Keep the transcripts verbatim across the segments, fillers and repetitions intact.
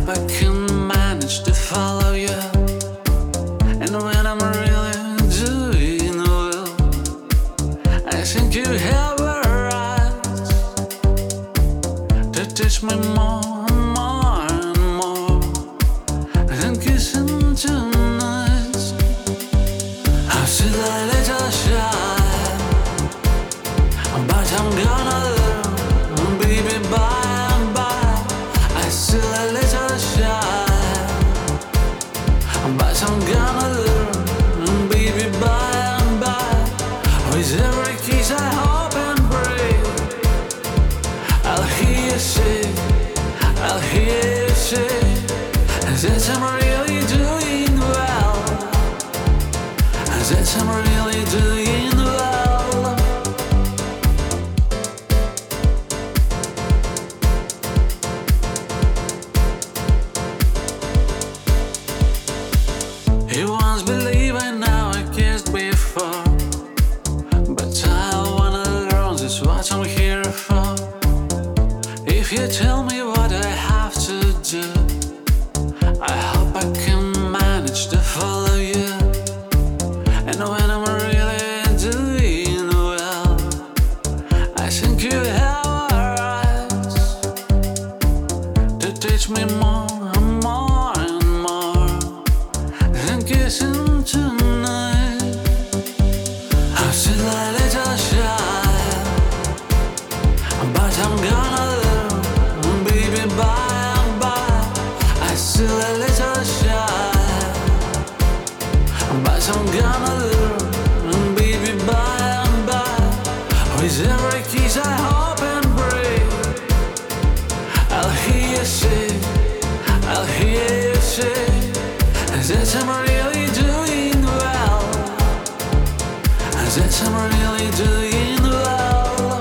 hope I can manage to follow you. And when I'm really doing well, I think you have a right to teach me more, more and more than kissing tonight. I see the little shine, but I'm gonna learn, baby, bye and bye. I see the little shine, but I'm gonna learn, baby, bye and bye. With every kiss I hope and pray, I'll hear you say, I'll hear you say that I'm really doing well, that I'm really doing well. You once believed I now I kissed before, but I wanna learn, that's what I'm here for. If you tell me what I have to do, I hope I can manage to follow you. And when I'm really doing well, I think you have a right to teach me more and more and more than kissing tonight. I see the little shine, but I'm gonna learn, baby, bye and bye. I see the little shine, but I'm gonna learn, baby, bye and bye. With every kiss I hope and pray, I'll hear you say, I'll hear you say that I'm really doing well, that I'm really doing well.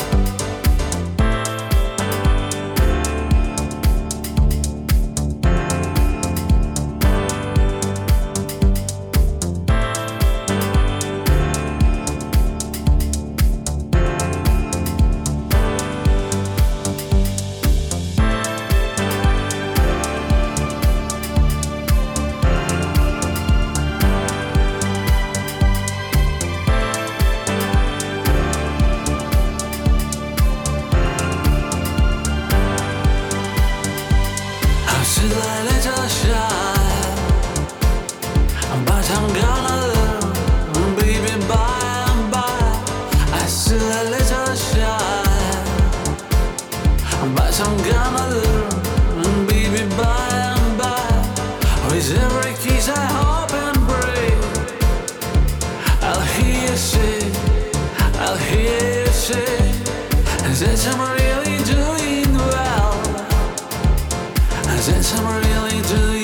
I see the little shine, but I'm gonna learn, baby, bye and bye. I see the little shine, but I'm gonna learn, baby, bye and bye. With every kiss I hope and pray, I'll hear you say, I'll hear you say that I'm really doing well, that I'm really doing